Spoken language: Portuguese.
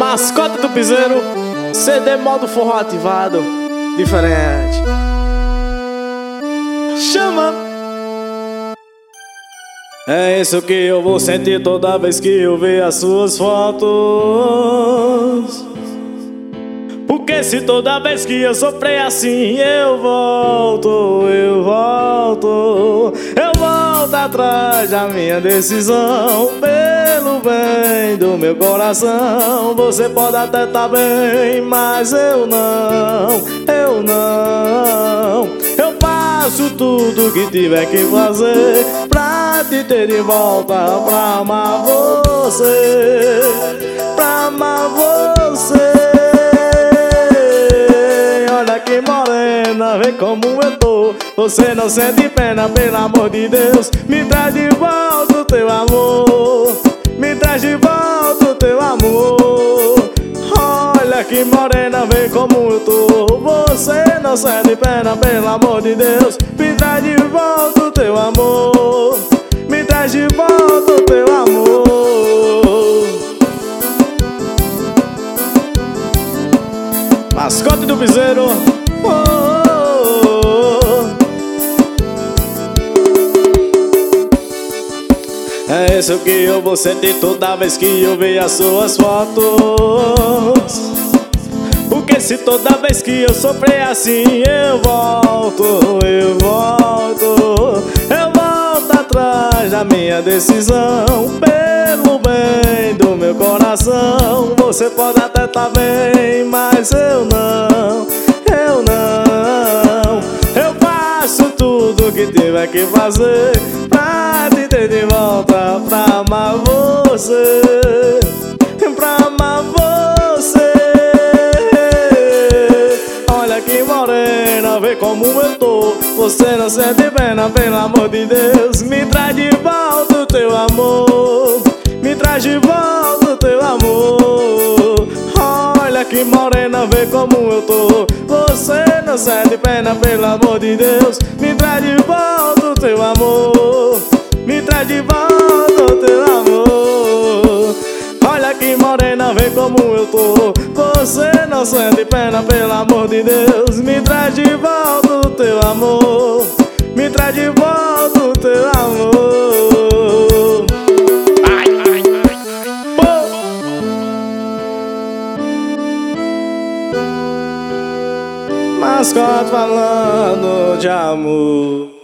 Mascote do piseiro, CD modo forró ativado, diferente. Chama! É isso que eu vou sentir toda vez que eu ver as suas fotos. Porque se toda vez que eu sofrer assim eu volto atrás da minha decisão. Pelo bem do meu coração, você pode até tá bem, mas eu não. Eu faço tudo que tiver que fazer pra te ter de volta, pra amar você, pra amar você. Olha que morena, vê como eu tô. Você não sente pena, pelo amor de Deus. Me traz de volta o teu amor, me traz de volta o teu amor. Olha que morena, vê como eu tô. Você não sente pena, pelo amor de Deus. Me traz de volta o teu amor, me traz de volta o teu amor. Mascote do piseiro. É isso que eu vou sentir toda vez que eu ver as suas fotos. Porque se toda vez que eu sofrer assim eu volto atrás da minha decisão. Pelo bem do meu coração, você pode até tá bem, mas eu não. Eu faço tudo que tiver que fazer pra te ter de volta, pra amar você, pra amar você. Olha que morena, vê como eu tô. Você não sente pena, pelo amor de Deus. Me traz de volta o teu amor, me traz de volta o teu amor. Olha que morena, vê como eu tô. Você não sente pena, pelo amor de Deus. Me traz de volta o teu amor, me traz de volta o teu amor. Olha que morena, vê como eu tô. Você não sente pena, pelo amor de Deus. Me traz de volta o teu amor, me traz de volta o teu amor. Mascote falando de amor.